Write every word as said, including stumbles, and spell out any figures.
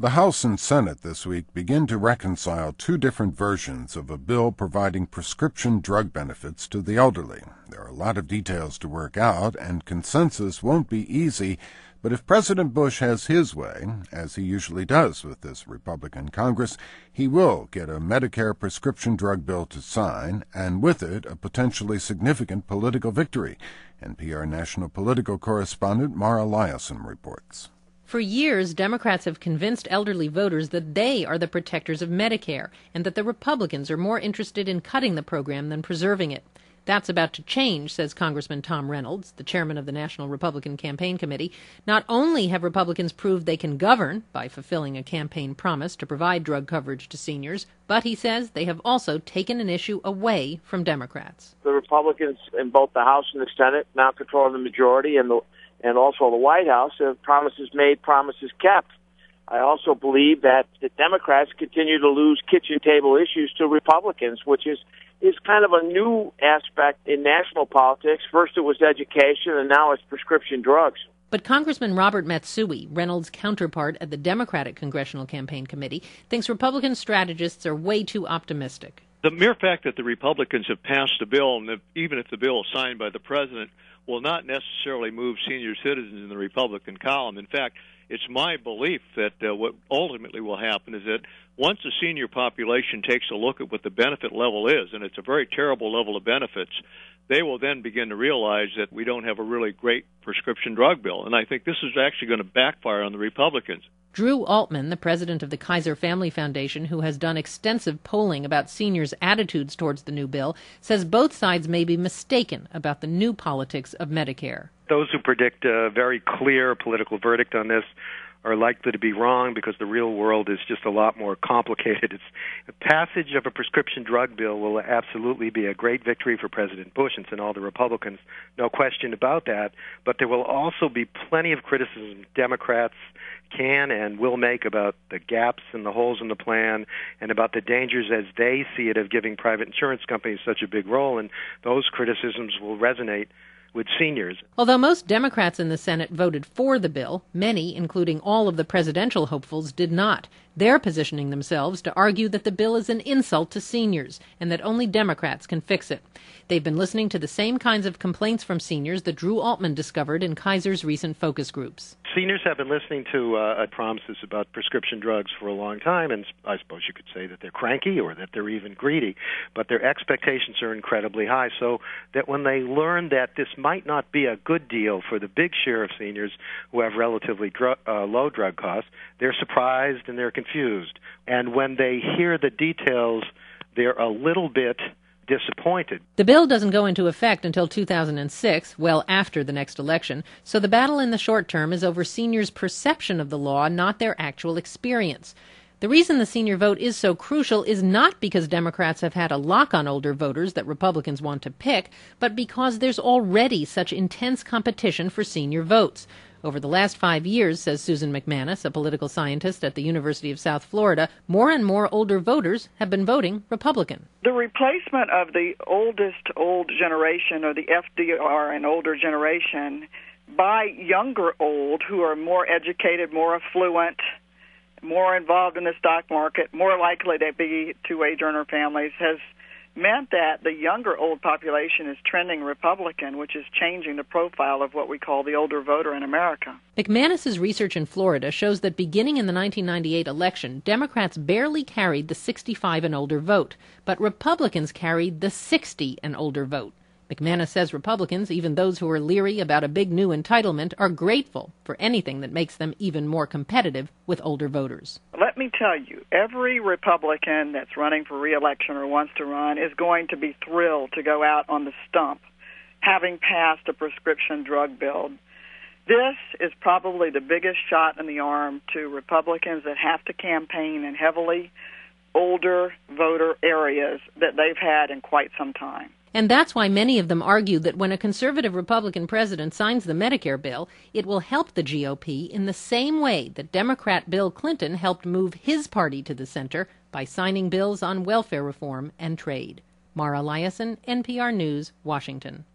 The House and Senate this week begin to reconcile two different versions of a bill providing prescription drug benefits to the elderly. There are a lot of details to work out, and consensus won't be easy, but if President Bush has his way, as he usually does with this Republican Congress, he will get a Medicare prescription drug bill to sign, and with it a potentially significant political victory. N P R national political correspondent Mara Liasson reports. For years, Democrats have convinced elderly voters that they are the protectors of Medicare and that the Republicans are more interested in cutting the program than preserving it. That's about to change, says Congressman Tom Reynolds, the chairman of the National Republican Campaign Committee. Not only have Republicans proved they can govern by fulfilling a campaign promise to provide drug coverage to seniors, but he says they have also taken an issue away from Democrats. The Republicans in both the House and the Senate now control the majority, and the and also the White House have promises made, promises kept. I also believe that the Democrats continue to lose kitchen table issues to Republicans, which is, is kind of a new aspect in national politics. First it was education, and now it's prescription drugs. But Congressman Robert Matsui, Reynolds' counterpart at the Democratic Congressional Campaign Committee, thinks Republican strategists are way too optimistic. The mere fact that the Republicans have passed a bill, and that even if the bill is signed by the president, will not necessarily move senior citizens in the Republican column. In fact, it's my belief that uh, what ultimately will happen is that once the senior population takes a look at what the benefit level is, and it's a very terrible level of benefits, they will then begin to realize that we don't have a really great prescription drug bill. And I think this is actually going to backfire on the Republicans. Drew Altman, the president of the Kaiser Family Foundation, who has done extensive polling about seniors' attitudes towards the new bill, says both sides may be mistaken about the new politics of Medicare. Those who predict a very clear political verdict on this are likely to be wrong because the real world is just a lot more complicated. It's, the passage of a prescription drug bill will absolutely be a great victory for President Bush and all the Republicans, no question about that, but there will also be plenty of criticism Democrats can and will make about the gaps and the holes in the plan and about the dangers as they see it of giving private insurance companies such a big role, and those criticisms will resonate with seniors. Although most Democrats in the Senate voted for the bill, many, including all of the presidential hopefuls, did not. They're positioning themselves to argue that the bill is an insult to seniors and that only Democrats can fix it. They've been listening to the same kinds of complaints from seniors that Drew Altman discovered in Kaiser's recent focus groups. Seniors have been listening to uh, promises about prescription drugs for a long time, and I suppose you could say that they're cranky or that they're even greedy, but their expectations are incredibly high, so that when they learn that this might not be a good deal for the big share of seniors who have relatively dr- uh, low drug costs, they're surprised and they're confused. And when they hear the details, they're a little bit disappointed. The bill doesn't go into effect until two thousand six, well after the next election, so the battle in the short term is over seniors' perception of the law, not their actual experience. The reason the senior vote is so crucial is not because Democrats have had a lock on older voters that Republicans want to pick, but because there's already such intense competition for senior votes. Over the last five years, says Susan McManus, a political scientist at the University of South Florida, more and more older voters have been voting Republican. The replacement of the oldest old generation, or the F D R and older generation, by younger old who are more educated, more affluent, more involved in the stock market, more likely to be two-wage earner families, has meant that the younger old population is trending Republican, which is changing the profile of what we call the older voter in America. McManus's research in Florida shows that beginning in the nineteen ninety-eight election, Democrats barely carried the sixty-five and older vote, but Republicans carried the sixty and older vote. McManus says Republicans, even those who are leery about a big new entitlement, are grateful for anything that makes them even more competitive with older voters. Let me tell you, every Republican that's running for re-election or wants to run is going to be thrilled to go out on the stump, having passed a prescription drug bill. This is probably the biggest shot in the arm to Republicans that have to campaign in heavily older voter areas that they've had in quite some time. And that's why many of them argue that when a conservative Republican president signs the Medicare bill, it will help the G O P in the same way that Democrat Bill Clinton helped move his party to the center by signing bills on welfare reform and trade. Mara Liasson, N P R News, Washington.